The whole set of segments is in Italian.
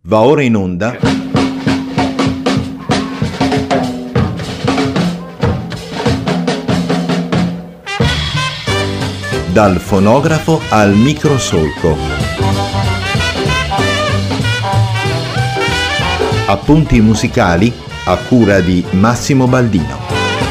Va ora in onda Dal fonografo al microsolco. Appunti musicali a cura di Massimo Baldino.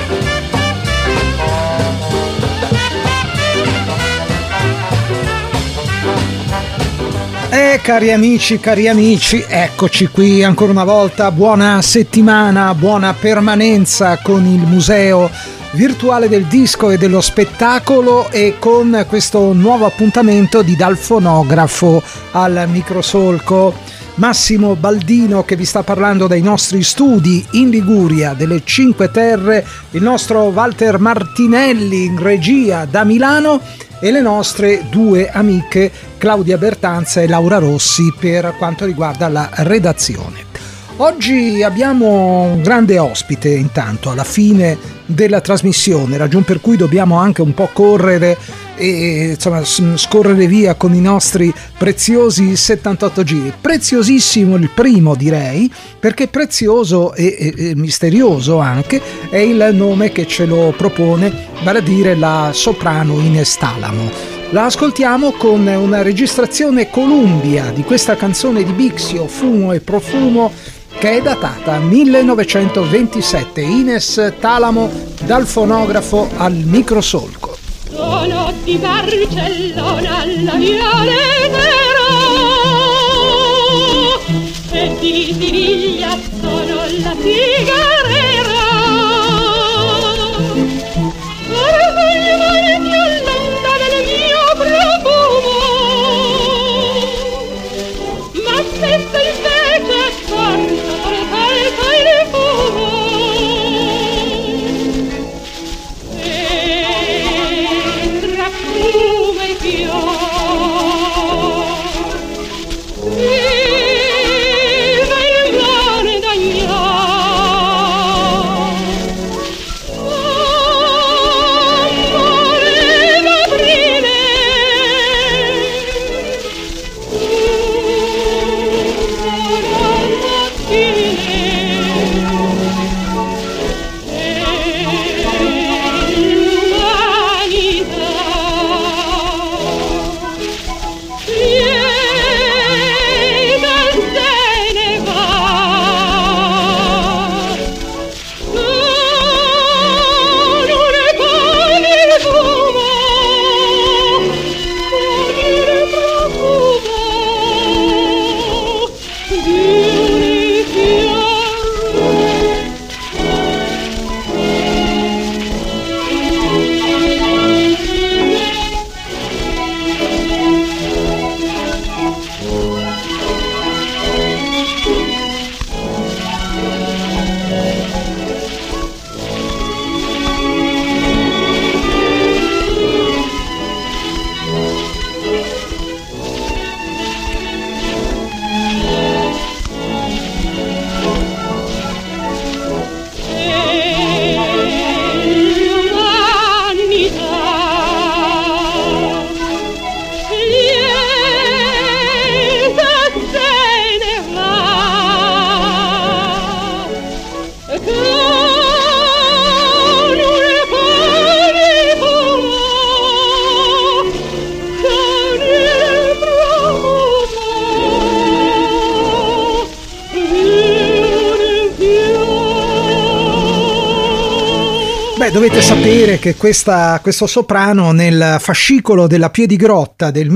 Cari amici, eccoci qui ancora una volta. Buona settimana, buona permanenza con il Museo Virtuale del Disco e dello Spettacolo e con questo nuovo appuntamento di Dal fonografo al microsolco. Massimo Baldino che vi sta parlando dai nostri studi in Liguria delle Cinque Terre, il nostro Walter Martinelli in regia da Milano e le nostre due amiche Claudia Bertanza e Laura Rossi per quanto riguarda la redazione. Oggi abbiamo un grande ospite intanto alla fine della trasmissione, ragion per cui dobbiamo anche un po' correre e insomma scorrere via con i nostri preziosi 78 giri. Preziosissimo il primo, direi, perché prezioso e misterioso anche è il nome che ce lo propone, vale a dire la soprano Ines Talamo. La ascoltiamo con una registrazione Columbia di questa canzone di Bixio, Fumo e Profumo, che è datata 1927. Ines Talamo dal fonografo al microsolco. Sono di Barcellona alla Viale e di Siviglia sono la cigarera. Ora voglio male più lontana del mio profumo, ma spesso invece porto calca il fumo. Fumo e viva il mare d'Agnò. Amore d'aprile, Dovete sapere che questo soprano nel fascicolo della Piedigrotta del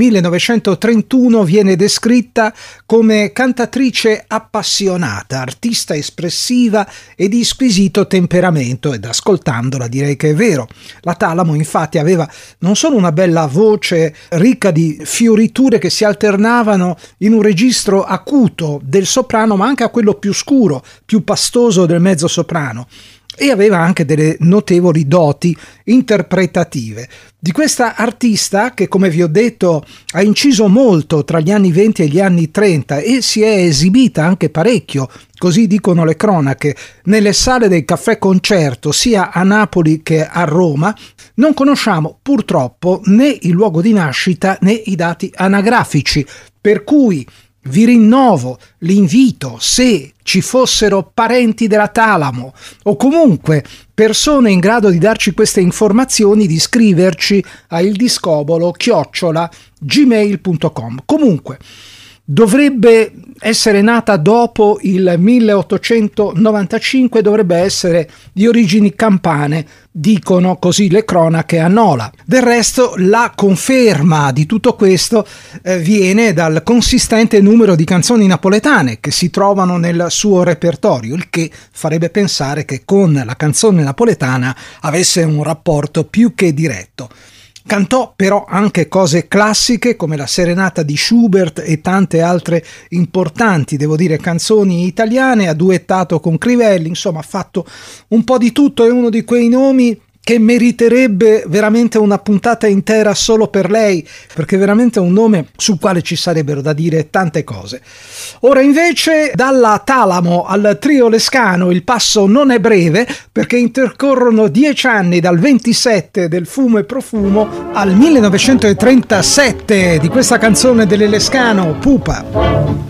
1931 viene descritta come cantatrice appassionata, artista espressiva e di squisito temperamento, ed ascoltandola direi che è vero. La Talamo infatti aveva non solo una bella voce ricca di fioriture che si alternavano in un registro acuto del soprano, ma anche a quello più scuro, più pastoso del mezzosoprano. E aveva anche delle notevoli doti interpretative. Di questa artista che, come vi ho detto, ha inciso molto tra gli anni 20 e gli anni 30 e si è esibita anche parecchio, così dicono le cronache, nelle sale del caffè concerto sia a Napoli che a Roma, non conosciamo purtroppo né il luogo di nascita né i dati anagrafici, per cui Vi rinnovo l'invito, se ci fossero parenti della Talamo o comunque persone in grado di darci queste informazioni, di scriverci a ildiscobolo@gmail.com. Comunque dovrebbe essere nata dopo il 1895, dovrebbe essere di origini campane, dicono così le cronache a Nola. Del resto la conferma di tutto questo viene dal consistente numero di canzoni napoletane che si trovano nel suo repertorio, il che farebbe pensare che con la canzone napoletana avesse un rapporto più che diretto. Cantò però anche cose classiche come la Serenata di Schubert e tante altre importanti, devo dire, canzoni italiane, ha duettato con Crivelli, insomma ha fatto un po' di tutto, è uno di quei nomi che meriterebbe veramente una puntata intera solo per lei, perché è veramente un nome sul quale ci sarebbero da dire tante cose. Ora invece dalla Talamo al trio Lescano il passo non è breve, perché intercorrono 10 anni dal 27 del Fumo e Profumo al 1937 di questa canzone delle Lescano, Pupa.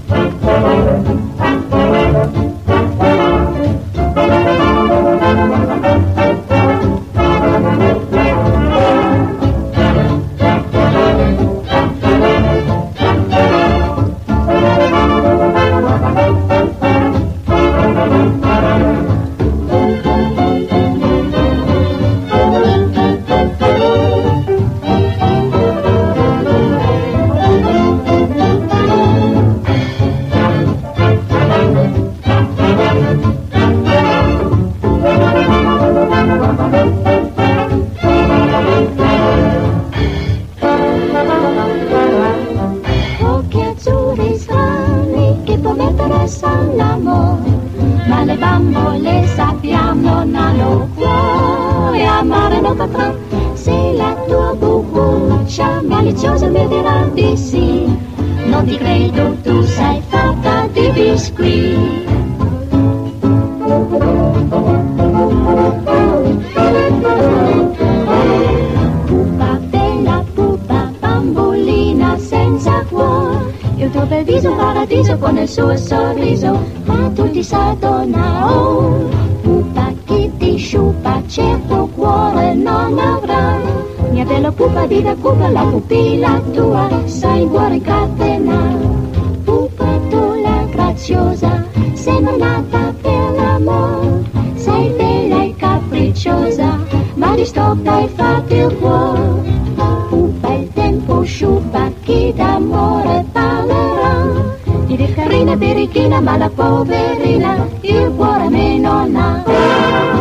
Ma le bambole sappiamo non hanno cuore, amare non potrà. Se la tua boccuccia maliziosa mi dirà di sì, non ti credo, tu sei fatta di biscuit. Pupa, bella pupa, bambolina senza cuore, il tuo bel viso un paradiso con il suo sorriso, ma tutti s'adonano. Pupa che ti sciupa, certo cuore non avrà. Mia bella pupa di da Cuba, la pupilla tua sai cuore catena. Pupa tu la graziosa, sembra nata per l'amore. Sei bella e capricciosa, ma di stoppa hai fatto il cuore. Pupa il tempo sciupa, chi d'amore parlerà. Di carina birichina, ma la poverina il cuore me non ha.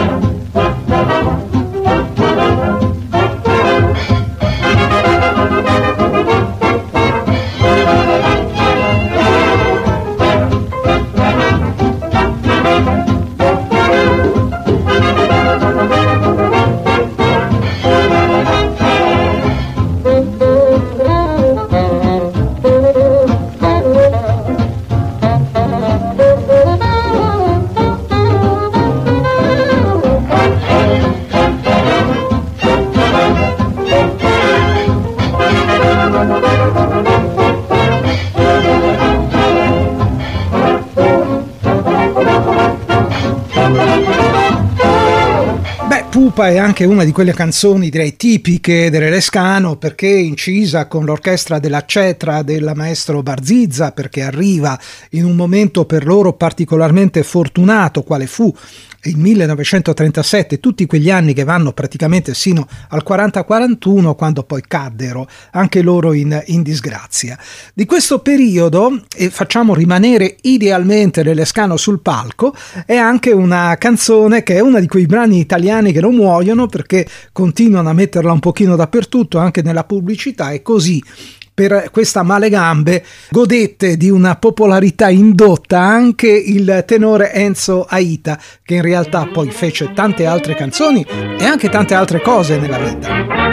Pupa è anche una di quelle canzoni, direi, tipiche delle Lescano, perché incisa con l'orchestra della Cetra del maestro Barzizza, perché arriva in un momento per loro particolarmente fortunato, quale fu il 1937, tutti quegli anni che vanno praticamente sino al 40-41, quando poi caddero anche loro in disgrazia. Di questo periodo, e facciamo rimanere idealmente le Lescano sul palco, è anche una canzone che è una di quei brani italiani che non muoiono, perché continuano a metterla un pochino dappertutto, anche nella pubblicità, e così per questa Male Gambe godette di una popolarità indotta anche il tenore Enzo Aita, che in realtà poi fece tante altre canzoni e anche tante altre cose nella vita.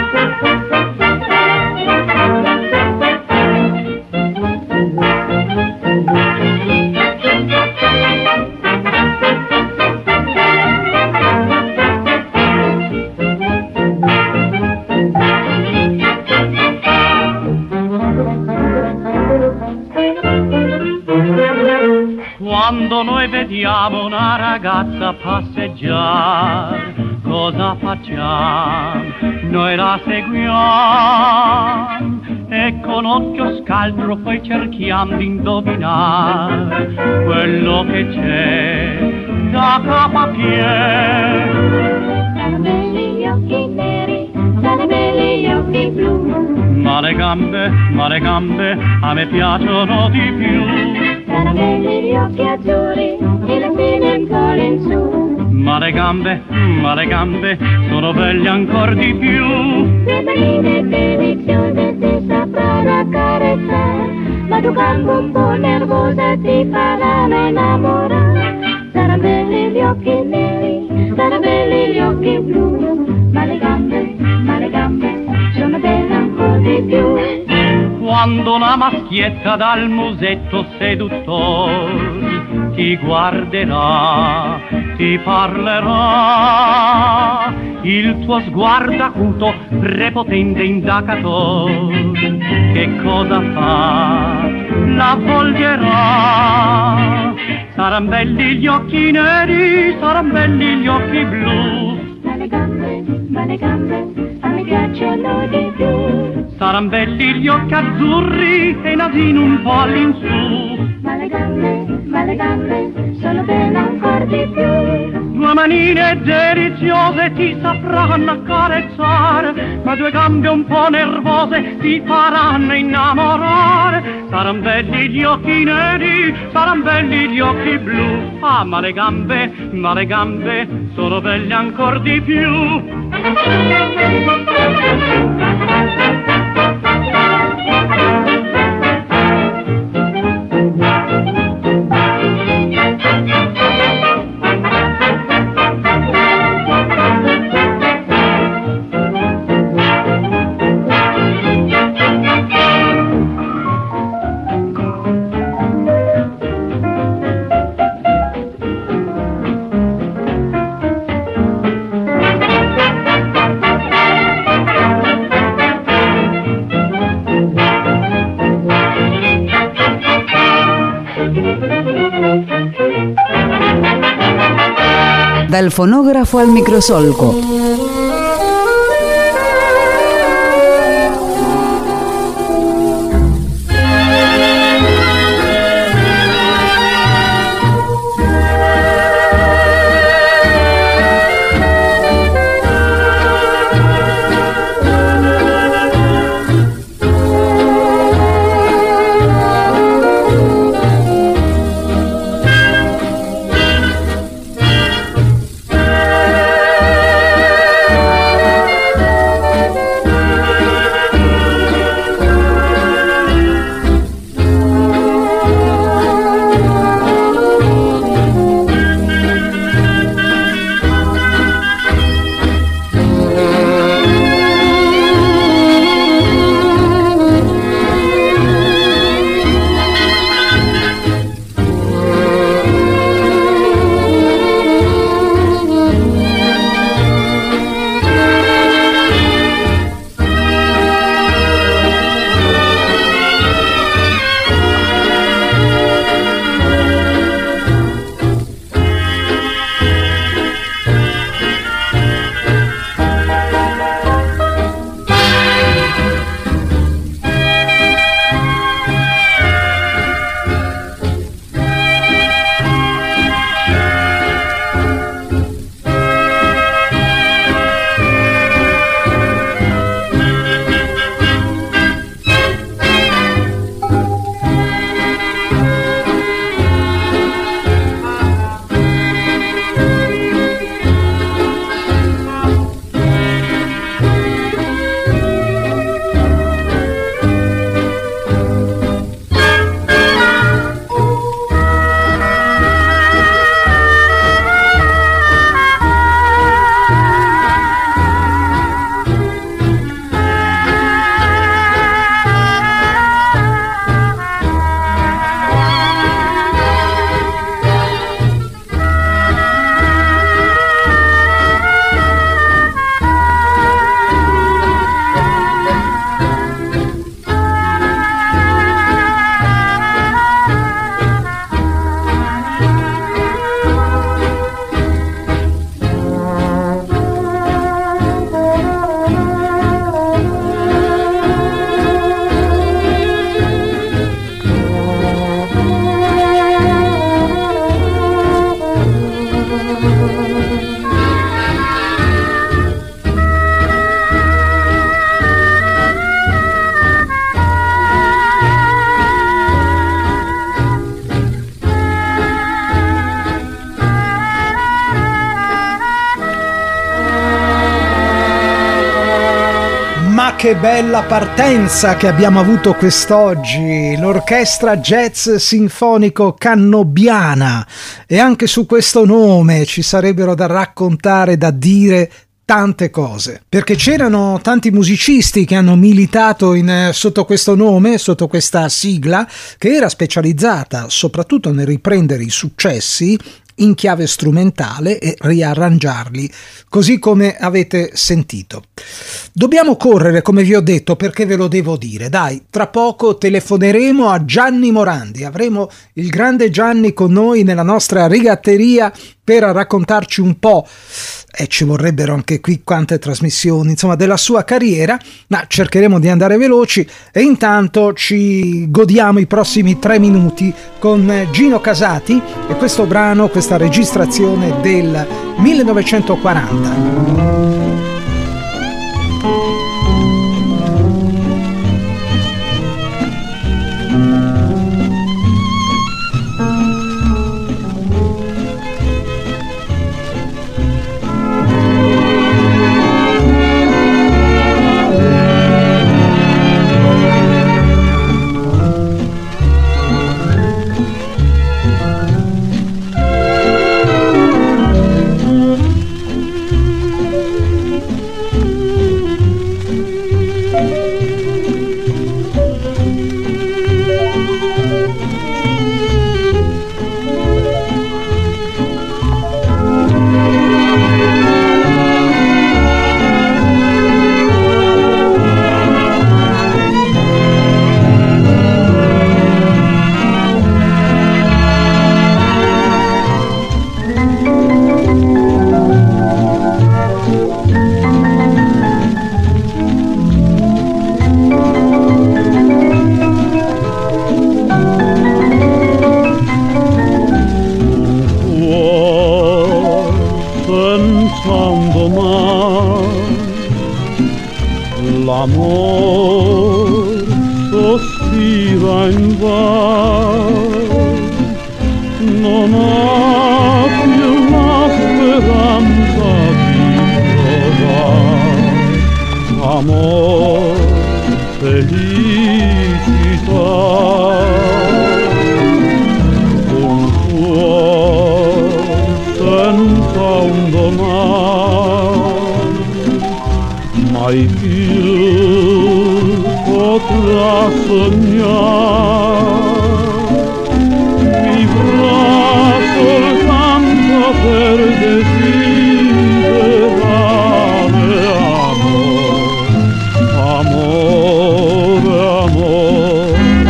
Quando noi vediamo una ragazza passeggiare, cosa facciamo? Noi la seguiamo e con occhio scaltro poi cerchiamo di indovinare quello che c'è da capo a piedi. Sono belli gli occhi neri, sono belli gli occhi blu. Ma le gambe, a me piacciono di più. Sono belli gli occhi azzurri e le spine ancora in su. Ma le gambe, sono belli ancor di più. Le manine deliziose ti sapranno accarezzare, ma tu gambo un po' nervosa ti faranno innamorare. Saranno belli gli occhi neri, saranno belli gli occhi blu. Ma le gambe, sono belle ancora di più. Quando una maschietta dal musetto seduttore ti guarderà, ti parlerà, il tuo sguardo acuto, prepotente indagatore, che cosa fa? La avvolgerà. Saran belli gli occhi neri, saran belli gli occhi blu. Ma le gambe, a me piacciono di più. Saran belli gli occhi azzurri e nasino un po' all'insù. Ma le gambe, sono belle ancora di più. Due manine deliziose ti sapranno accarezzare, ma due gambe un po' nervose ti faranno innamorare. Saran belli gli occhi neri, saran belli gli occhi blu. Ah, ma le gambe, sono belle ancora di più. Dal fonografo al microsolco. Che bella partenza che abbiamo avuto quest'oggi, l'Orchestra Jazz Sinfonico Cannobbiana, e anche su questo nome ci sarebbero da raccontare, da dire tante cose, perché c'erano tanti musicisti che hanno militato sotto questo nome, sotto questa sigla, che era specializzata soprattutto nel riprendere i successi in chiave strumentale e riarrangiarli così come avete sentito. Dobbiamo correre, come vi ho detto, perché ve lo devo dire. Dai, tra poco telefoneremo a Gianni Morandi, avremo il grande Gianni con noi nella nostra rigatteria per raccontarci un po', e ci vorrebbero anche qui quante trasmissioni, insomma, della sua carriera, ma cercheremo di andare veloci e intanto ci godiamo i prossimi 3 minuti con Gino Casati e questo brano, questa registrazione del 1940. L'amor sospira invan, non ha più la speranza di trovare amor, felicità. Un cuore senza un domani mai più potrà sognare, vivrà soltanto per desiderare amore, amore.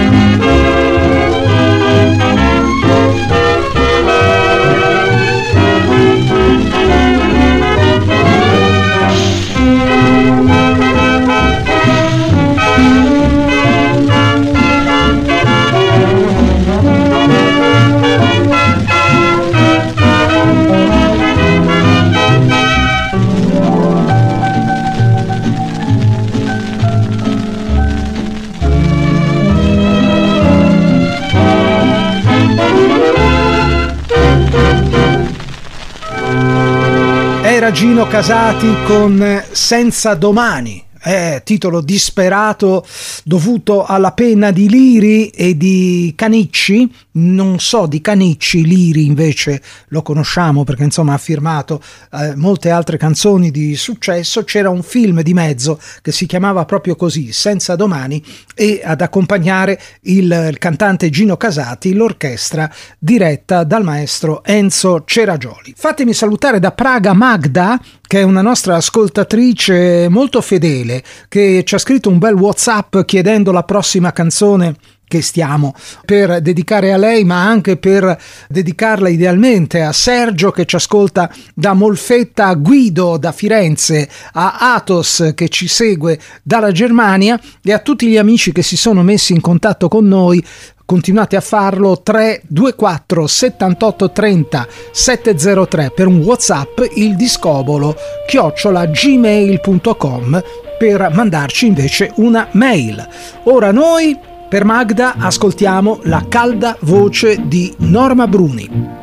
Era Gino Casati con Senza domani, titolo disperato dovuto alla penna di Liri e di Canicci. Non so di Canicci, Liri invece lo conosciamo perché insomma ha firmato molte altre canzoni di successo. C'era un film di mezzo che si chiamava proprio così, Senza domani, e ad accompagnare il cantante Gino Casati l'orchestra diretta dal maestro Enzo Ceragioli. Fatemi salutare da Praga Magda, che è una nostra ascoltatrice molto fedele, che ci ha scritto un bel WhatsApp chiedendo la prossima canzone che stiamo per dedicare a lei, ma anche per dedicarla idealmente a Sergio che ci ascolta da Molfetta, a Guido da Firenze, a Athos che ci segue dalla Germania e a tutti gli amici che si sono messi in contatto con noi. Continuate a farlo, 324 78 30 703 per un WhatsApp, il discobolo @gmail.com per mandarci invece una mail. Ora noi per Magda ascoltiamo la calda voce di Norma Bruni.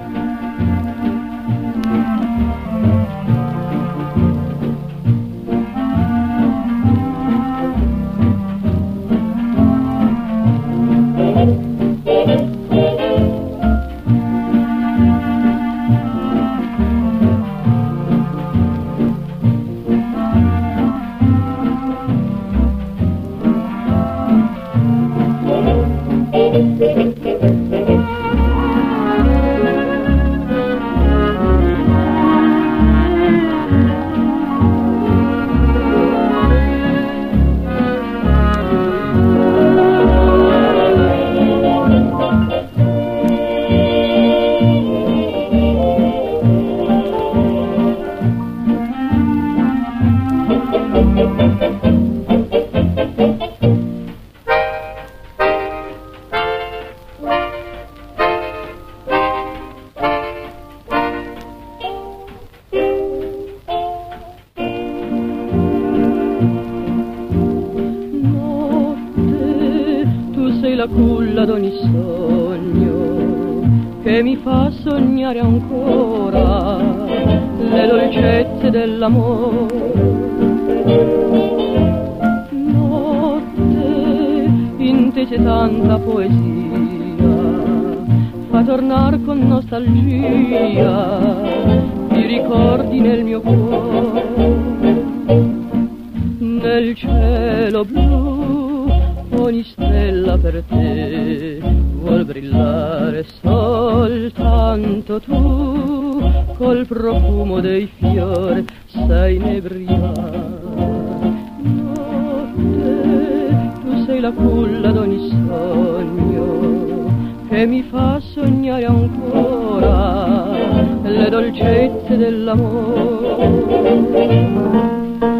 che mi fa sognare ancora le dolcezze dell'amore. Notte intese tanta poesia, fa tornar con nostalgia i ricordi nel mio cuore. Nel cielo blu ogni stella per te vuol brillare, soltanto tu col profumo dei fiori sai inebriare. Notte, tu sei la culla d'ogni sogno che mi fa sognare ancora le dolcezze dell'amore.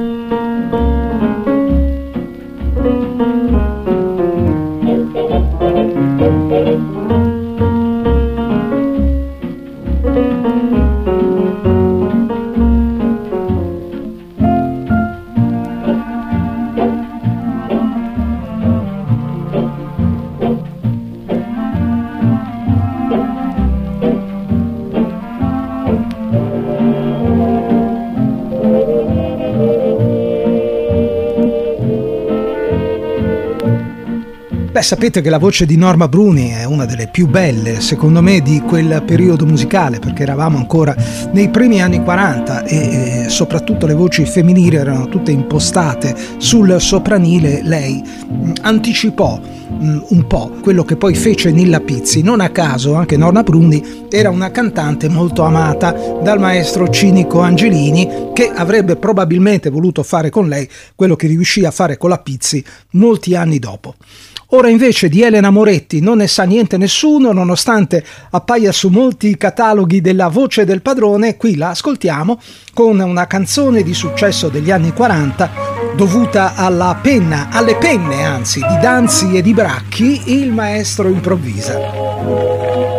Sapete che la voce di Norma Bruni è una delle più belle, secondo me, di quel periodo musicale, perché eravamo ancora nei primi anni 40 e soprattutto le voci femminili erano tutte impostate sul sopranile. Lei anticipò un po' quello che poi fece Nilla Pizzi. Non a caso anche Norma Bruni era una cantante molto amata dal maestro Cinico Angelini, che avrebbe probabilmente voluto fare con lei quello che riuscì a fare con la Pizzi molti anni dopo. Ora invece di Elena Moretti non ne sa niente nessuno, nonostante appaia su molti cataloghi della voce del padrone. Qui la ascoltiamo con una canzone di successo degli anni 40 dovuta alla penna, alle penne anzi, di Danzi e di Bracchi. Il maestro improvvisa.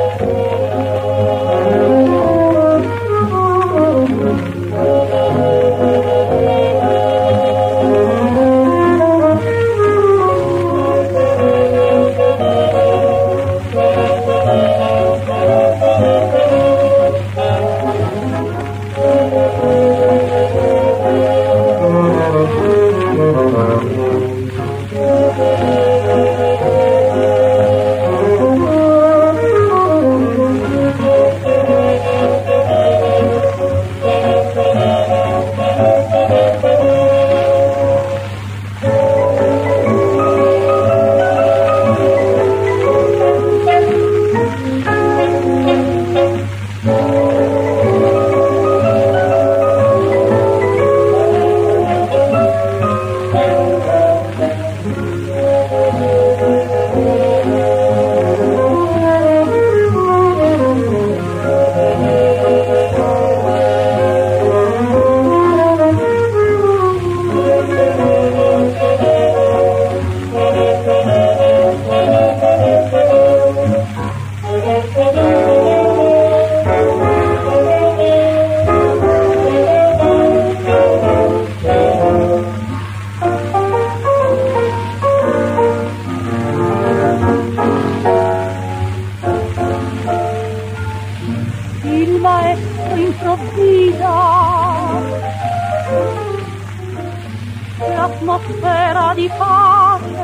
L'atmosfera di pace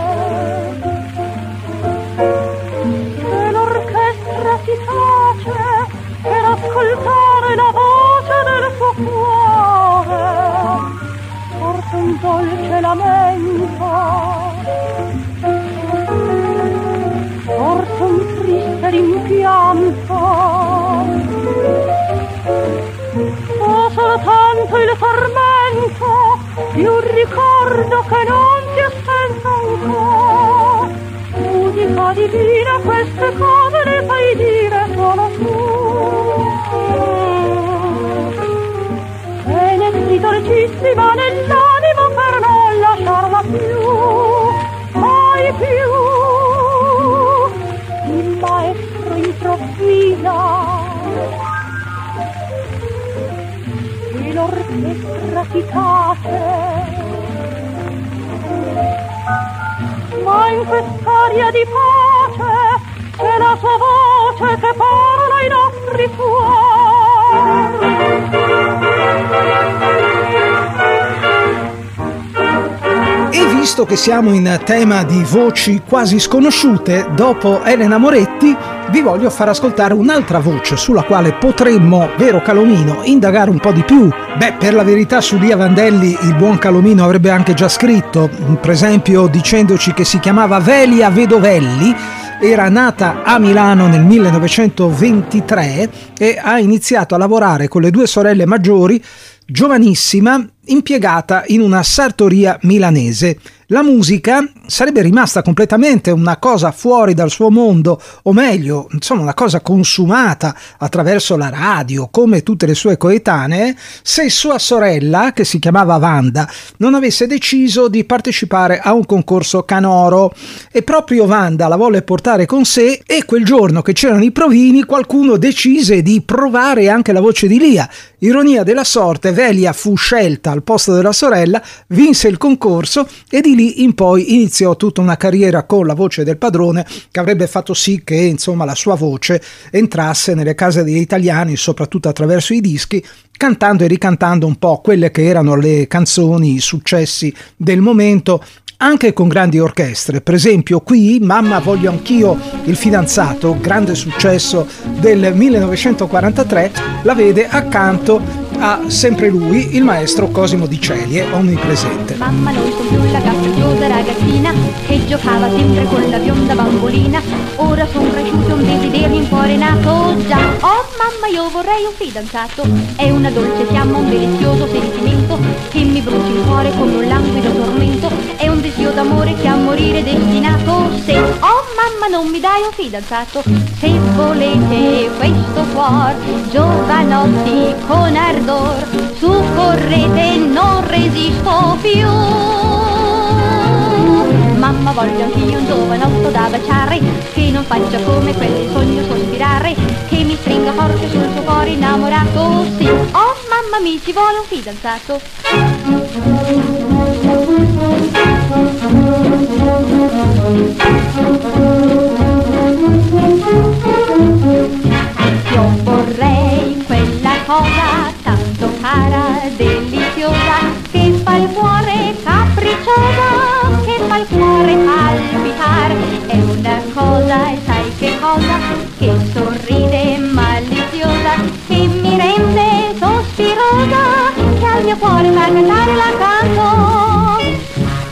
e l'orchestra si tace per ascoltare la voce del suo cuore. Forse un dolce lamento, forse un triste rimpianto, o soltanto il tormento di un ricordo che non si è spento ancora. Musica divina, queste cose le fai dire solo tu. Penetri dolcissima nell'anima per non lasciarla più, mai più. Il maestro improvvisa e l'orchestra si tace, ma in quest'aria di pace c'è la sua voce che parla i nostri cuori. E visto che siamo in tema di voci quasi sconosciute, dopo Elena Moretti vi voglio far ascoltare un'altra voce sulla quale potremmo, vero Calomino, indagare un po' di più. Beh, per la verità su Lia Vandelli il buon Calomino avrebbe anche già scritto, per esempio dicendoci che si chiamava Velia Vedovelli, era nata a Milano nel 1923 e ha iniziato a lavorare con le due sorelle maggiori, giovanissima, impiegata in una sartoria milanese. La musica sarebbe rimasta completamente una cosa fuori dal suo mondo, o meglio, insomma, una cosa consumata attraverso la radio, come tutte le sue coetanee, se sua sorella, che si chiamava Wanda, non avesse deciso di partecipare a un concorso canoro. E proprio Wanda la volle portare con sé, e quel giorno che c'erano i provini qualcuno decise di provare anche la voce di Lia. Ironia della sorte, Velia fu scelta al posto della sorella, vinse il concorso e di lì in poi iniziò tutta una carriera con la voce del padrone che avrebbe fatto sì che insomma la sua voce entrasse nelle case degli italiani, soprattutto attraverso i dischi, cantando e ricantando un po' quelle che erano le canzoni, i successi del momento, anche con grandi orchestre. Per esempio qui Mamma voglio anch'io il fidanzato, grande successo del 1943, la vede accanto a sempre lui, il maestro Cosimo Di Celie, onnipresente. Mamma non son più la capricciosa ragazzina che giocava sempre con la bionda bambolina. Ora son cresciuto, un desiderio in cuore nato già. Oh mamma, io vorrei un fidanzato. È una dolce fiamma, un delizioso sentimento che mi brucia il cuore come un languido tormento. È un desio d'amore che a morire è destinato. Se, oh mamma, non mi dai un fidanzato. Se volete questo cuor, giovanotti con ardore, su correte, non resisto più. Mamma voglio anch'io un giovanotto da baciare, che non faccia come quel sogno sospirare, che mi stringa forte sul suo cuore innamorato. Sì, oh mamma, mi ci vuole un fidanzato. Io vorrei quella cosa tanto cara, deliziosa, che fa il cuore capricciosa, che fa il cuore palpitar. È una cosa, e sai che cosa, che sorride maliziosa, che mi rende sospirosa, che al mio cuore fa cantare la canzone.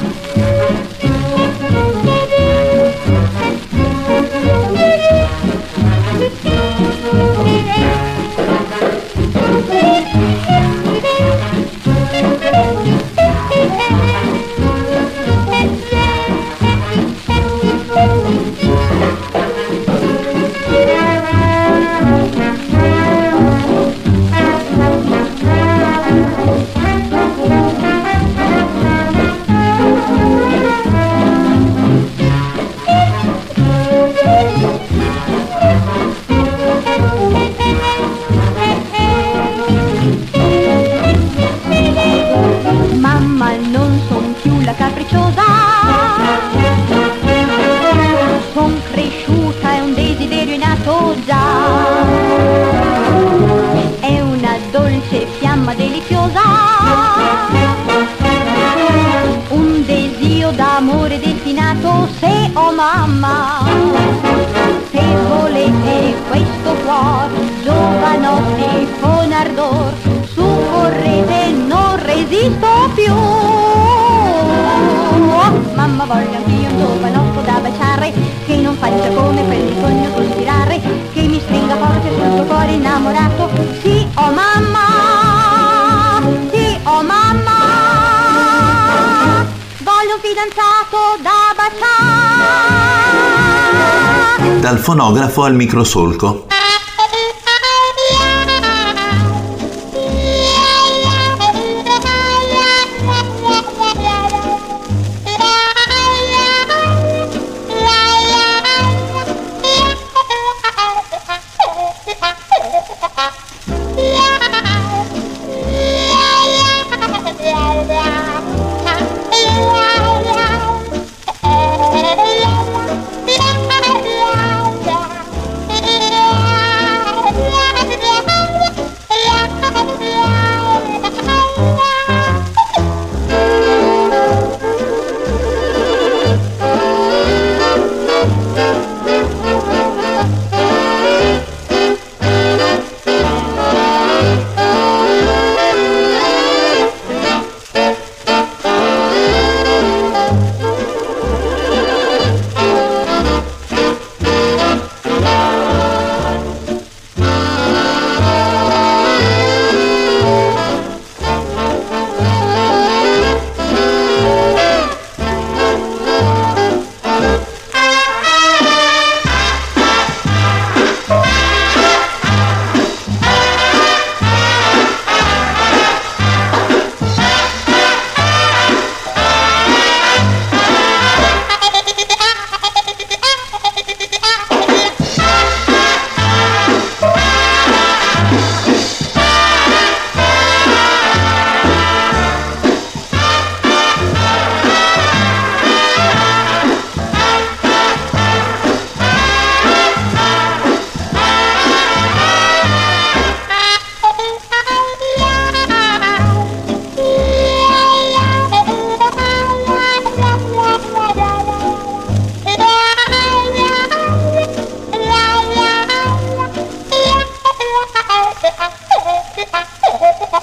D'amore destinato, se oh mamma, se volete questo cuor, giovanotti con ardor, su correte, non resisto più. Oh, mamma voglio anch'io un giovanotto da baciare, che non faccia come quel sogno sospirare, che mi stringa forte sul suo cuore innamorato. Sì oh mamma, sì oh mamma, voglio un fidanzato da baciare. Dal fonografo al microsolco.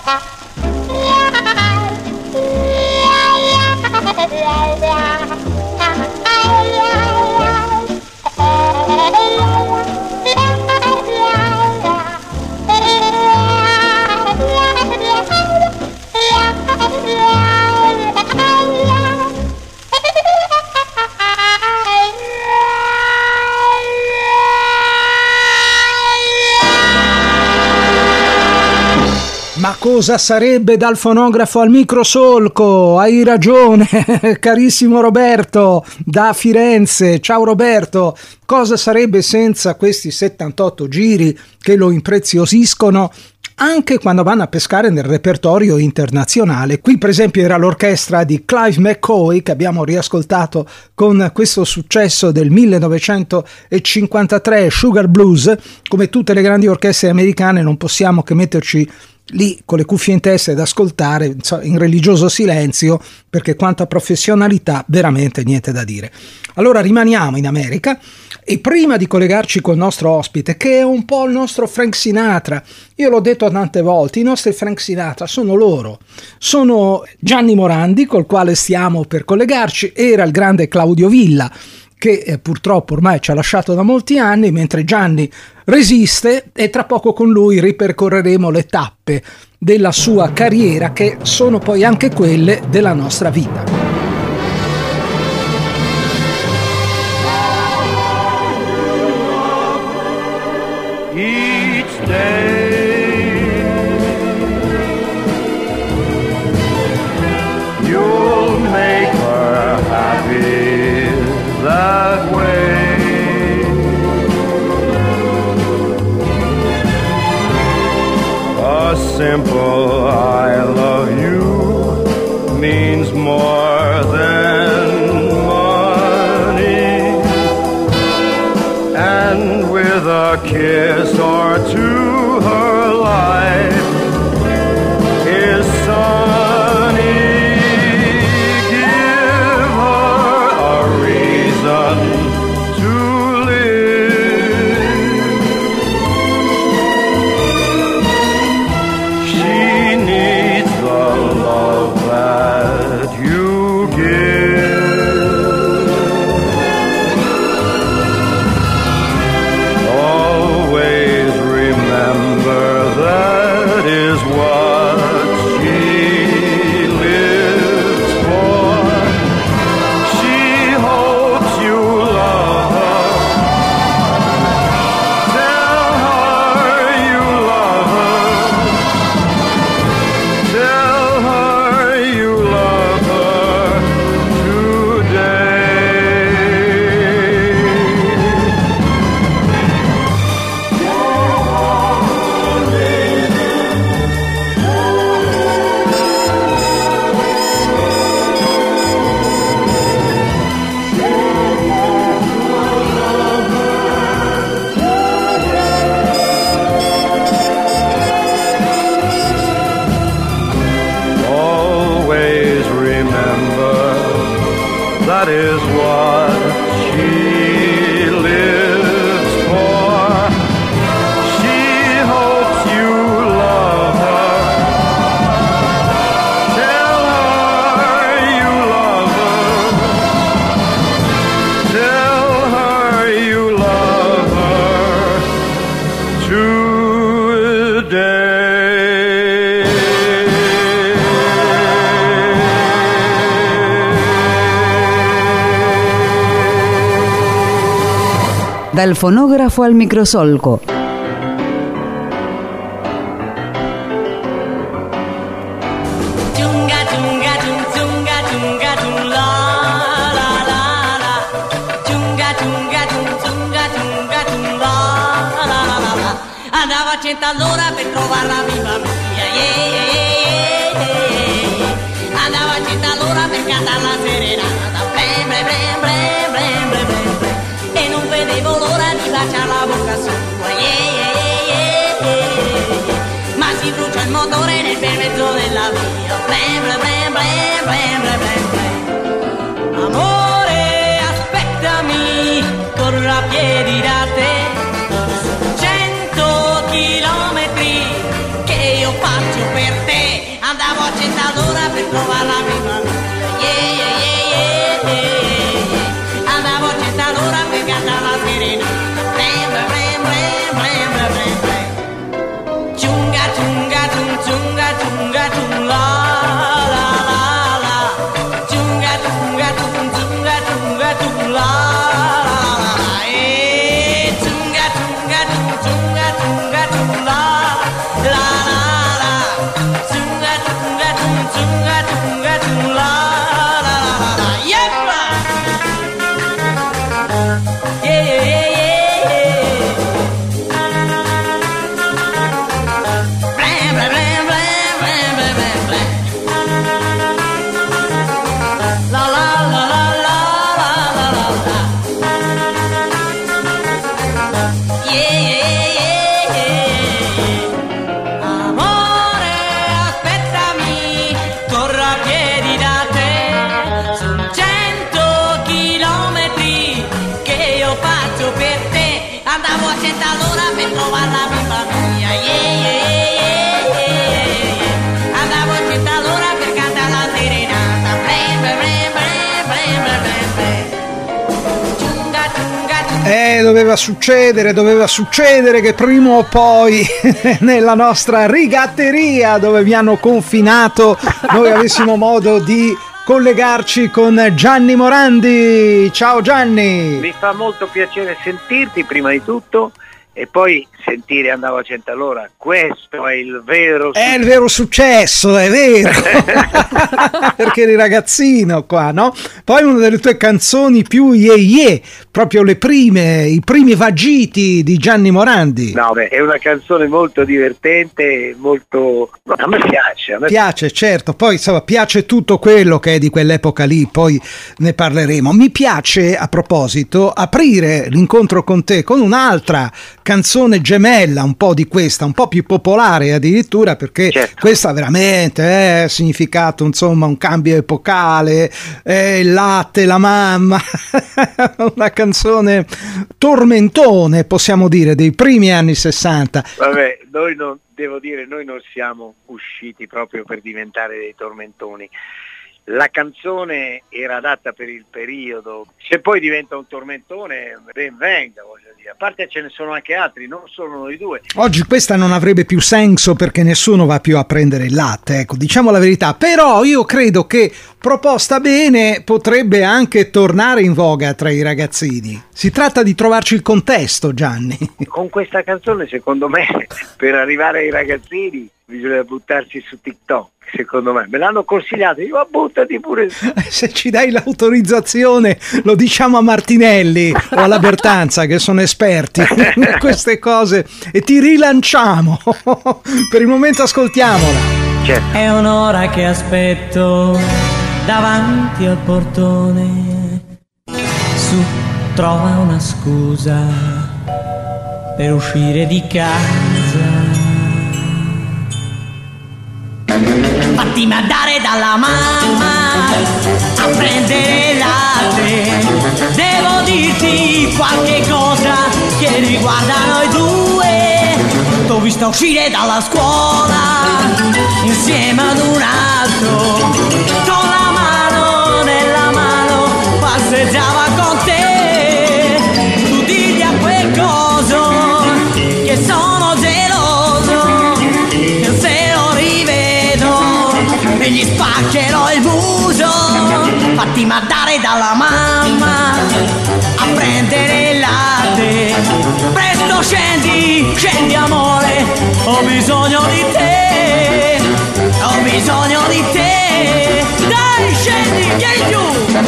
Ma cosa sarebbe dal fonografo al microsolco? Hai ragione, carissimo Roberto da Firenze. Ciao Roberto, cosa sarebbe senza questi 78 giri che lo impreziosiscono anche quando vanno a pescare nel repertorio internazionale? Qui per esempio era l'orchestra di Clive McCoy che abbiamo riascoltato con questo successo del 1953, Sugar Blues. Come tutte le grandi orchestre americane non possiamo che metterci lì con le cuffie in testa ed ascoltare in religioso silenzio, perché quanta professionalità, veramente niente da dire. Allora rimaniamo in America e prima di collegarci col nostro ospite, che è un po' il nostro Frank Sinatra, io l'ho detto tante volte, i nostri Frank Sinatra sono loro, sono Gianni Morandi col quale stiamo per collegarci, era il grande Claudio Villa che purtroppo ormai ci ha lasciato da molti anni, mentre Gianni resiste e tra poco con lui ripercorreremo le tappe della sua carriera che sono poi anche quelle della nostra vita. Each day you'll make her happy that way. A simple I love you means more than money, and with a kiss or two her life is sunny. Give her a reason to live. She needs the love that you give. Always remember that is what she lives for. She hopes you love her. Tell her you love her. Tell her you love her today. Always remember that is what she lives for. She hopes you love her. Tell her you love her. Tell her you love her today. Dal fonografo al microsolco. Tunga tunga tung tunga tunga tung la la la la. Tunga tunga tung tunga tunga tung la la la la. Andava a 100 all'ora per trovare la viva mia, yeah, yeah, yeah, yeah. Andava a 100 all'ora per cantare la serenata, blem blem blem blem blem blem blem. E non vedevo l'ora di baciare la bocca sua, yeah, yeah, yeah, yeah, yeah. Ma si brucia il motore nel bel mezzo della via, blem blem blem blem blem blem blem blem. Amore, aspettami, corro a piedi da te. 100 chilometri che io faccio per te. 100 all'ora per trovare la prima mia. Andavo a 100 all'ora per cantare la sirena. Blem, blem, blem, blem, blem, blem, blem. Ciunga, ciunga, ciung, ciunga, ciunga, ciung, la, la, la, la. Ciunga, ciunga, ciung, ciunga, ciunga, ciung, la, la, la. Ciunga, ciunga, ciung, ciunga, ciunga, ciung, la, la, la, la. Ciunga, ciunga, ciung, ciunga, ciunga, ciung, la, la, la, la. Yeppa! Yeah, yeah, yeah, yeah. Blam, blam, blam, blam, blam, blam, blam, blam. La, la, la, la, la, la, la, la, la. Yeah, yeah, yeah, yeah. Amore, aspettami, corro a piedi da te. Sono 100 chilometri che io faccio per te. Andavo a 100 all'ora per trovare la bimba mia. Yeah, yeah, yeah, yeah, yeah. Andavo a 100 all'ora per cantare la serenata. Blem, blem, blem, blem, blem, blem, blem. Ciunga, ciunga, ciunga. Doveva succedere che prima o poi nella nostra rigatteria dove mi hanno confinato noi avessimo modo di collegarci con Gianni Morandi. Ciao Gianni. Mi fa molto piacere sentirti prima di tutto e poi sentire Andavo a 100 all'ora. Questo è il vero È il vero successo, è vero. Perché eri ragazzino qua, no? Poi una delle tue canzoni più ye, proprio i primi vagiti di Gianni Morandi. No, beh, è una canzone molto divertente, molto... a me piace. Piace, certo, poi insomma piace tutto quello che è di quell'epoca lì, poi ne parleremo. Mi piace, a proposito, aprire l'incontro con te con un'altra canzone gemella, un po' di questa, un po' più popolare addirittura, perché certo, questa veramente ha significato, insomma, un cambio epocale, il latte, la mamma, una canzone tormentone, possiamo dire, dei primi anni 60. Vabbè, noi non siamo usciti proprio per diventare dei tormentoni. La canzone era adatta per il periodo, se poi diventa un tormentone ben venga, voglio dire. A parte ce ne sono anche altri, non solo noi due. Oggi questa non avrebbe più senso perché nessuno va più a prendere il latte, ecco, diciamo la verità, però io credo che proposta bene potrebbe anche tornare in voga tra i ragazzini. Si tratta di trovarci il contesto, Gianni. Con questa canzone, secondo me, per arrivare ai ragazzini bisogna buttarsi su TikTok. Secondo me, me l'hanno consigliato, io buttati pure. Se ci dai l'autorizzazione lo diciamo a Martinelli o alla Bertanza che sono esperti in queste cose e ti rilanciamo. Per il momento ascoltiamola. Certo. È un'ora che aspetto davanti al portone. Su, trova una scusa per uscire di casa. Fatti mandare dalla mamma a prendere latte. Devo dirti qualche cosa che riguarda noi due. T'ho visto uscire dalla scuola insieme ad un altro, con la mano nella mano passeggiava con te. Tu digli a quel coso che sono geloso, che se lo rivedo e gli spaccherò il muso. Fatti mandare dalla mamma a prendere il latte. Presto scendi amore, ho bisogno di te, ho bisogno di te. Dai scendi, vieni giù.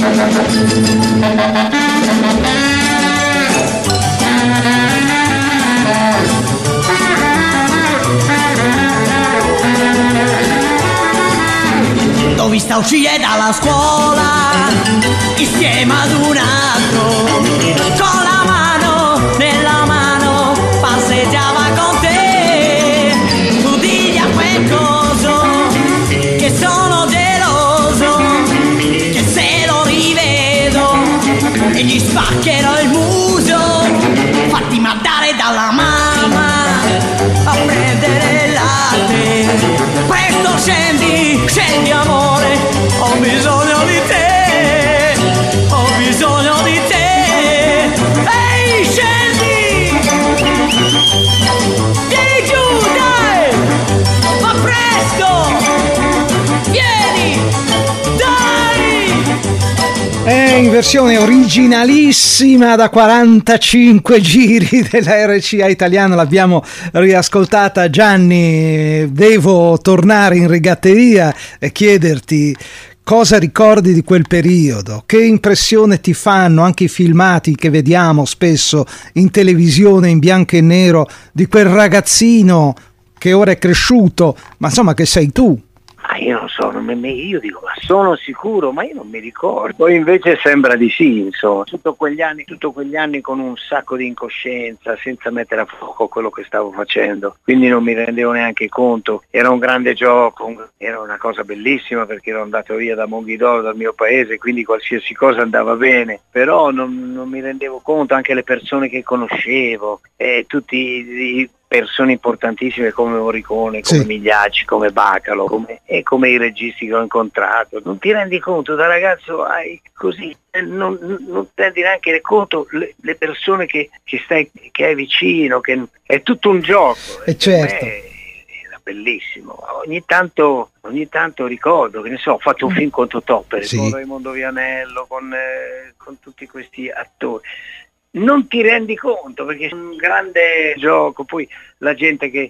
L'ho vista uscire dalla scuola insieme ad un altro, con la mano nella mano passeggiava con te. Tu digli a quel coso che sono geloso, che se lo rivedo e gli spaccherò il muso. Fatti mandare dalla mamma a prendere il latte. Presto scendi versione originalissima da 45 giri della RCA italiana, l'abbiamo riascoltata. Gianni, devo tornare in rigatteria e chiederti cosa ricordi di quel periodo, che impressione ti fanno anche i filmati che vediamo spesso in televisione in bianco e nero di quel ragazzino che ora è cresciuto, ma insomma che sei tu. Ma io non so, io dico, ma sono sicuro, ma io non mi ricordo. Poi invece sembra di sì, insomma. Tutto quegli anni con un sacco di incoscienza, senza mettere a fuoco quello che stavo facendo. Quindi non mi rendevo neanche conto. Era un grande gioco, era una cosa bellissima perché ero andato via da Monghidoro, dal mio paese, quindi qualsiasi cosa andava bene. Però non mi rendevo conto, anche le persone che conoscevo, tutti i persone importantissime come Morricone, come sì, Migliacci, come Bacalo, come i registi che ho incontrato. Non ti rendi conto, da ragazzo hai così, non ti rendi neanche conto le persone che hai vicino, che è tutto un gioco. E certo. Era bellissimo. Ogni tanto ricordo, che ne so, ho fatto un film con Totò, con Raimondo Vianello, con tutti questi attori. Non ti rendi conto perché è un grande gioco, poi la gente che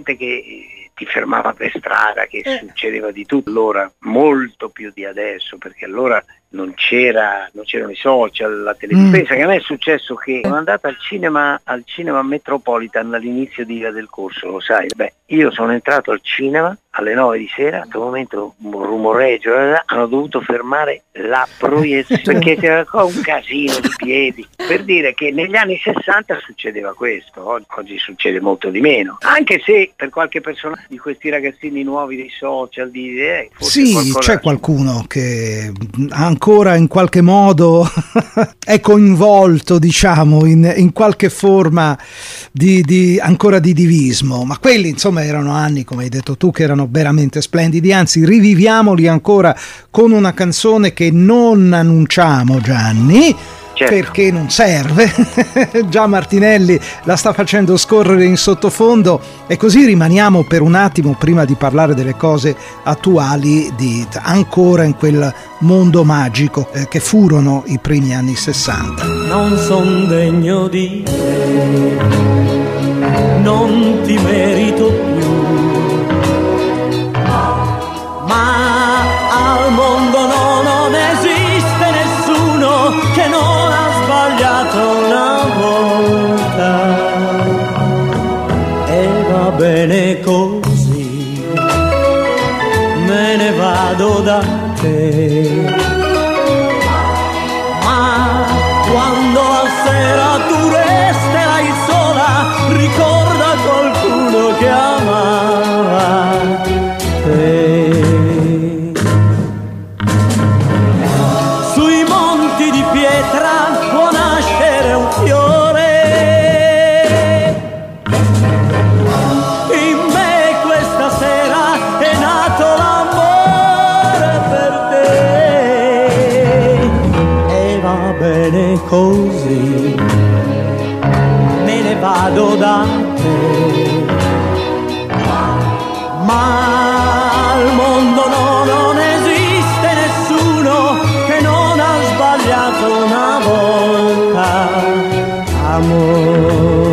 ti fermava per strada, che succedeva di tutto allora, molto più di adesso, perché allora non c'erano i social, la televisione. Pensa che a me è successo che sono andato al cinema Metropolitan all'inizio di Via del Corso, lo sai? Io sono entrato al cinema alle 9 di sera, a quel momento un rumoreggio, hanno dovuto fermare la proiezione perché c'era un casino di piedi, per dire che negli anni 60 succedeva questo, oggi succede molto di meno, anche se per qualche persona di questi ragazzini nuovi dei social, sì, c'è qualcuno che ancora in qualche modo è coinvolto, diciamo, in qualche forma ancora di divismo, ma quelli insomma erano anni, come hai detto tu, che erano veramente splendidi, anzi riviviamoli ancora con una canzone che non annunciamo, Gianni. Certo. Perché non serve. Già Martinelli la sta facendo scorrere in sottofondo e così rimaniamo per un attimo, prima di parlare delle cose attuali, ancora in quel mondo magico che furono i primi anni 60. Non son degno di te, non ti merito più, ma al mondo non esiste nessuno che non ha sbagliato una volta, e va bene così, me ne vado da te, ma quando a sera tu resterai sola, ricorda qualcuno che amava te. Sui monti di pietra può nascere un fiore, in me questa sera è nato l'amore per te, e va bene così, me ne vado da te, ma al mondo non esiste nessuno che non ha sbagliato una volta, amore.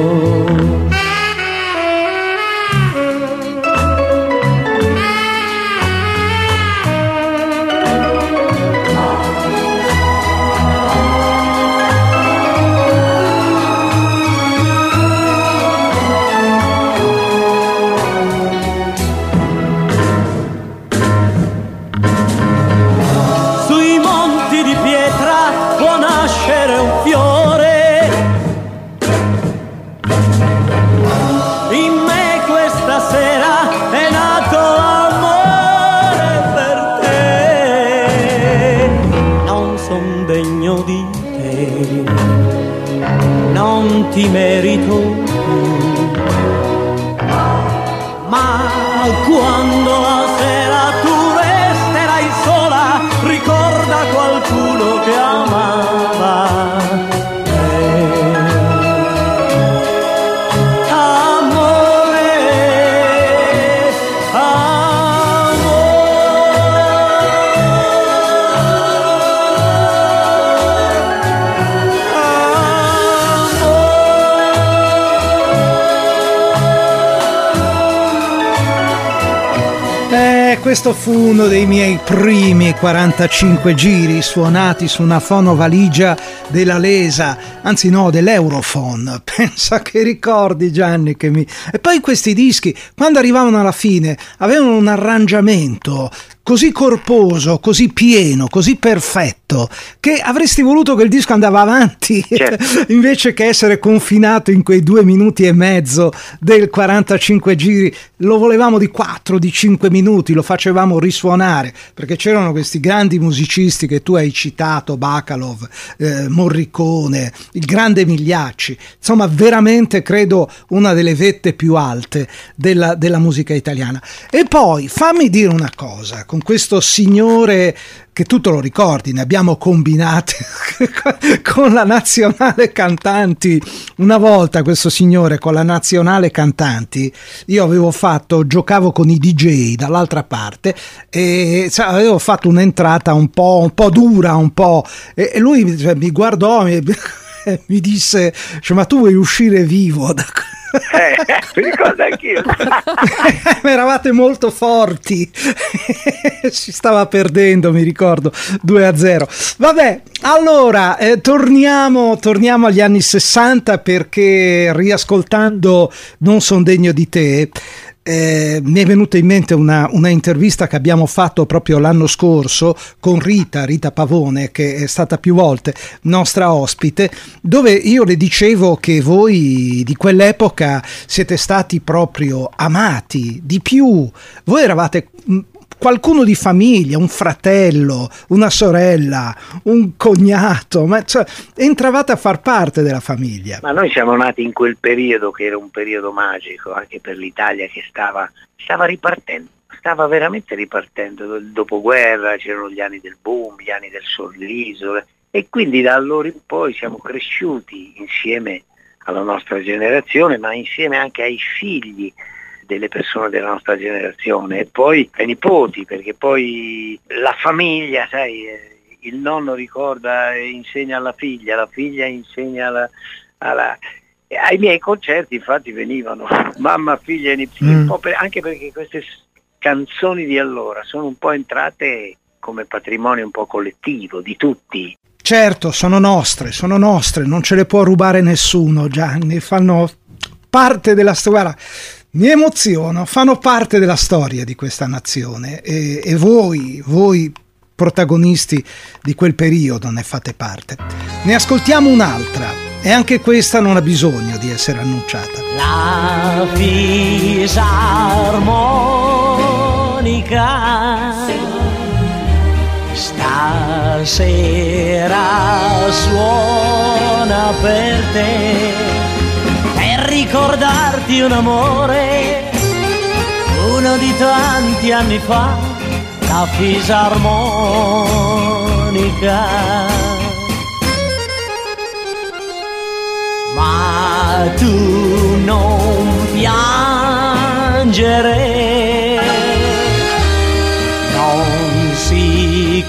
Non ti merito più, ma quando la sera tu resterai sola, ricorda qualcuno che amava te. Amore, amore. Questo fu uno dei miei primi 45 giri suonati su una fonovaligia della Lesa, anzi no, dell'Europhone. Pensa che ricordi, Gianni, che mi... E poi questi dischi, quando arrivavano alla fine, avevano un arrangiamento così corposo, così pieno, così perfetto, che avresti voluto che il disco andava avanti, certo, invece che essere confinato in quei 2 minuti e mezzo del 45 giri. Lo volevamo di 4, di 5 minuti, lo facevamo risuonare, perché c'erano questi grandi musicisti che tu hai citato, Bacalov, Morricone, il grande Migliacci, insomma veramente credo una delle vette più alte della musica italiana. E poi fammi dire una cosa, con questo signore che tu te lo ricordi, ne abbiamo combinate con la Nazionale Cantanti una volta. Questo signore con la Nazionale Cantanti, io giocavo con i DJ dall'altra parte e avevo fatto un'entrata un po' dura, e lui mi guardò e mi disse, ma tu vuoi uscire vivo da mi ricordo anch'io. Eravate molto forti. Si stava perdendo, mi ricordo, 2-0. Vabbè, allora torniamo agli anni 60, perché riascoltando Non son degno di te mi è venuta in mente una intervista che abbiamo fatto proprio l'anno scorso con Rita Pavone, che è stata più volte nostra ospite, dove io le dicevo che voi di quell'epoca siete stati proprio amati di più. Voi eravate qualcuno di famiglia, un fratello, una sorella, un cognato, entravate a far parte della famiglia. Ma noi siamo nati in quel periodo che era un periodo magico anche per l'Italia, che stava ripartendo, stava veramente ripartendo. Il dopoguerra, c'erano gli anni del boom, gli anni del sorriso, e quindi da allora in poi siamo cresciuti insieme alla nostra generazione, ma insieme anche ai figli delle persone della nostra generazione, e poi ai nipoti, perché poi la famiglia, sai, il nonno ricorda e insegna alla figlia, la figlia insegna ai miei concerti infatti venivano mamma, figlia e nipoti, anche perché queste canzoni di allora sono un po' entrate come patrimonio un po' collettivo di tutti. Certo, sono nostre, non ce le può rubare nessuno, Gianni, fanno parte della storia. Mi emoziono, fanno parte della storia di questa nazione, e voi protagonisti di quel periodo ne fate parte. Ne ascoltiamo un'altra, e anche questa non ha bisogno di essere annunciata. La fisarmonica stasera suona per te, ricordarti un amore, uno di tanti anni fa, la fisarmonica. Ma tu non piangere, non si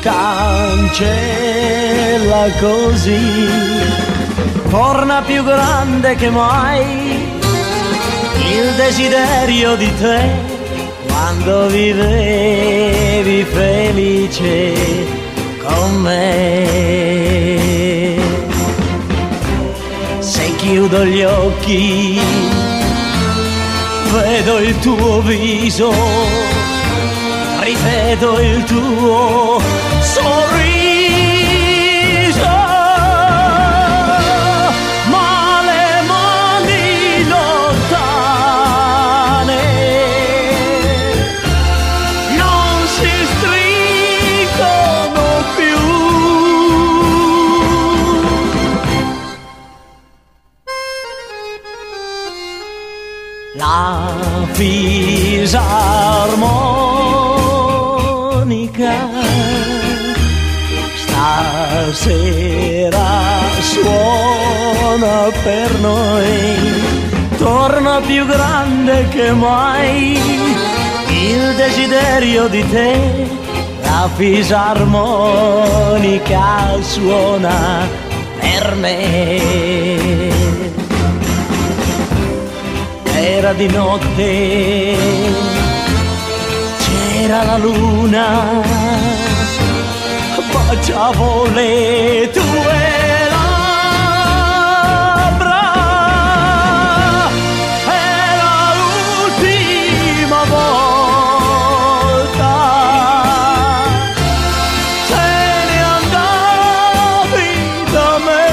cancella così. Torna più grande che mai il desiderio di te, quando vivevi felice con me. Se chiudo gli occhi vedo il tuo viso, rivedo il tuo sorriso. La fisarmonica stasera suona per noi, torna più grande che mai il desiderio di te, la fisarmonica suona per me. Era di notte, c'era la luna, baciavo le tue labbra, era l'ultima volta, te ne andavi da me.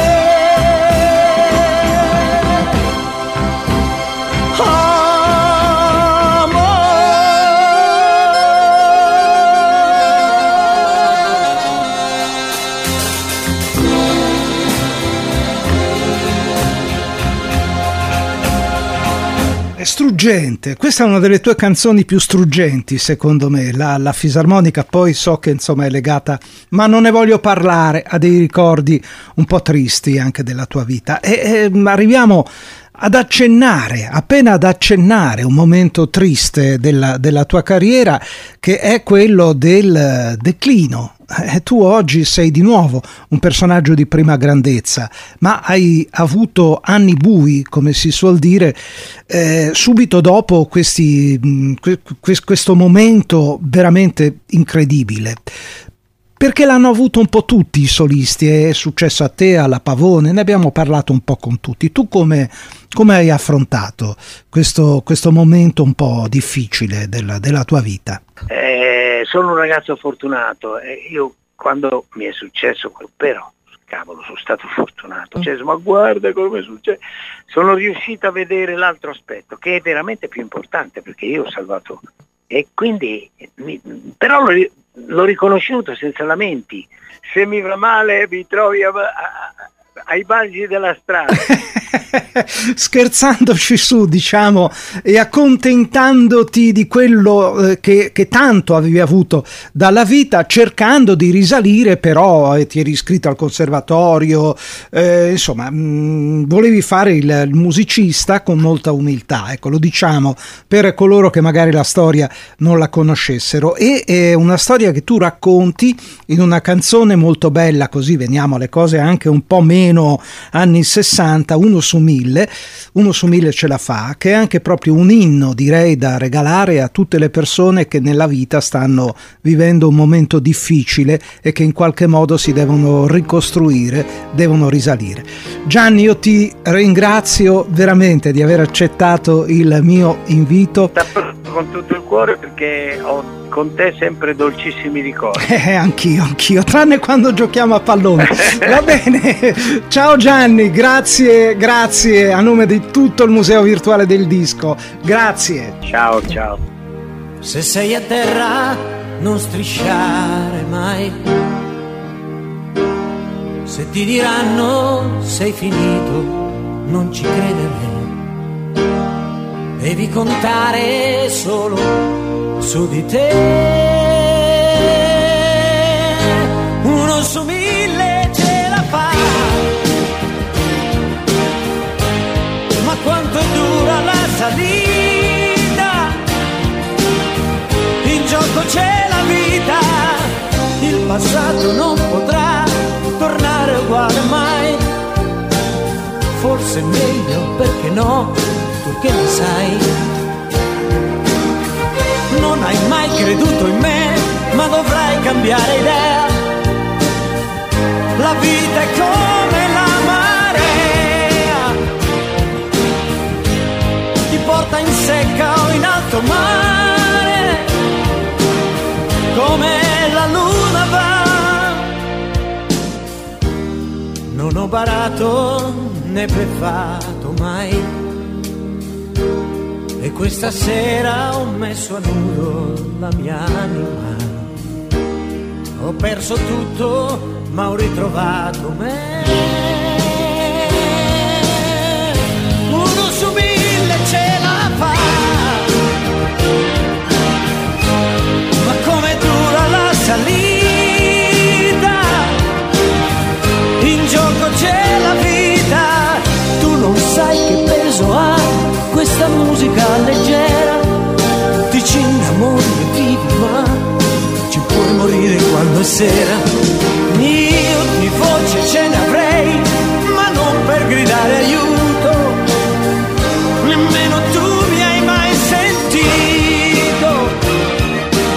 Struggente, questa è una delle tue canzoni più struggenti secondo me, la fisarmonica poi so che insomma è legata, ma non ne voglio parlare, a dei ricordi un po' tristi anche della tua vita e arriviamo appena ad accennare un momento triste della tua carriera, che è quello del declino. Tu oggi sei di nuovo un personaggio di prima grandezza, ma hai avuto anni bui, come si suol dire, subito dopo questo momento veramente incredibile. Perché l'hanno avuto un po' tutti i solisti, è successo a te, alla Pavone, ne abbiamo parlato un po' con tutti. Tu come hai affrontato questo momento un po' difficile della tua vita? Sono un ragazzo fortunato, io quando mi è successo, però cavolo, sono stato fortunato, ma guarda come è successo, sono riuscito a vedere l'altro aspetto, che è veramente più importante, perché io ho salvato, e quindi però l'ho riconosciuto senza lamenti. Se mi va male mi trovi ai bagni della strada. Scherzandoci su, diciamo, e accontentandoti di quello che tanto avevi avuto dalla vita, cercando di risalire, però ti eri iscritto al conservatorio, insomma, volevi fare il musicista con molta umiltà, ecco, lo diciamo per coloro che magari la storia non la conoscessero, e è una storia che tu racconti in una canzone molto bella, così veniamo alle cose anche un po' meno anni 60, Uno su mille ce la fa, che è anche proprio un inno, direi, da regalare a tutte le persone che nella vita stanno vivendo un momento difficile e che in qualche modo si devono ricostruire, devono risalire. Gianni, io ti ringrazio veramente di aver accettato il mio invito. Con tutto il cuore, perché ho con te sempre dolcissimi ricordi. Anch'io, tranne quando giochiamo a pallone. Va bene, ciao Gianni, grazie a nome di tutto il Museo Virtuale del Disco, grazie. Ciao. Se sei a terra non strisciare mai, se ti diranno sei finito non ci credere, devi contare solo su di te. Uno su mille ce la fa, ma quanto dura la salita? In gioco c'è la vita, il passato non potrà tornare uguale mai. Forse è meglio, perché no? Tu che ne sai? Non hai mai creduto in me, ma dovrai cambiare idea. La vita è come la marea, ti porta in secca o in alto mare, come la luna va. Non ho barato né bleffato mai, e questa sera ho messo a nudo la mia anima. Ho perso tutto, ma ho ritrovato me. Uno su mille ce la fa, ma come dura la salita? In gioco c'è la vita, tu non sai che peso ha questa musica leggera. Ti ci innamori e vivi, ma ci puoi morire quando è sera. Io di voce ce ne avrei, ma non per gridare aiuto, nemmeno tu mi hai mai sentito.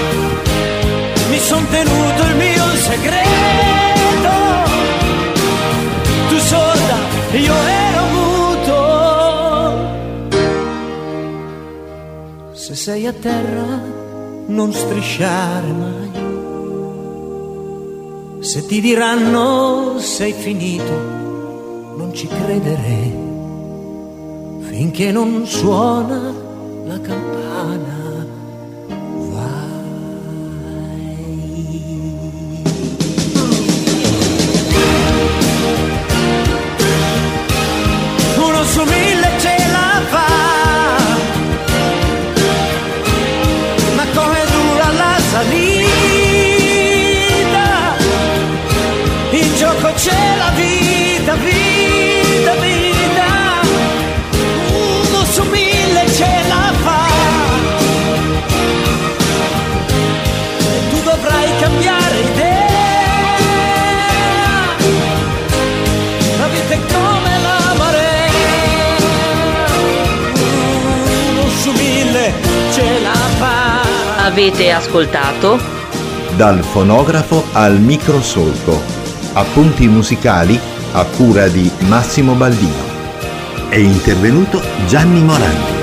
Se sei a terra non strisciare mai. Se ti diranno sei finito, non ci credere finché non suona la campana. Uno su 1000 ce la fa, ma come dura la salita, in gioco c'è la vita, vita, vita. Uno su 1000 ce la fa, e tu dovrai cambiare idea. La vita è come la marea, uno su 1000 ce la fa. Avete ascoltato Dal fonografo al microsolco. Appunti musicali a cura di Massimo Baldino. È intervenuto Gianni Morandi.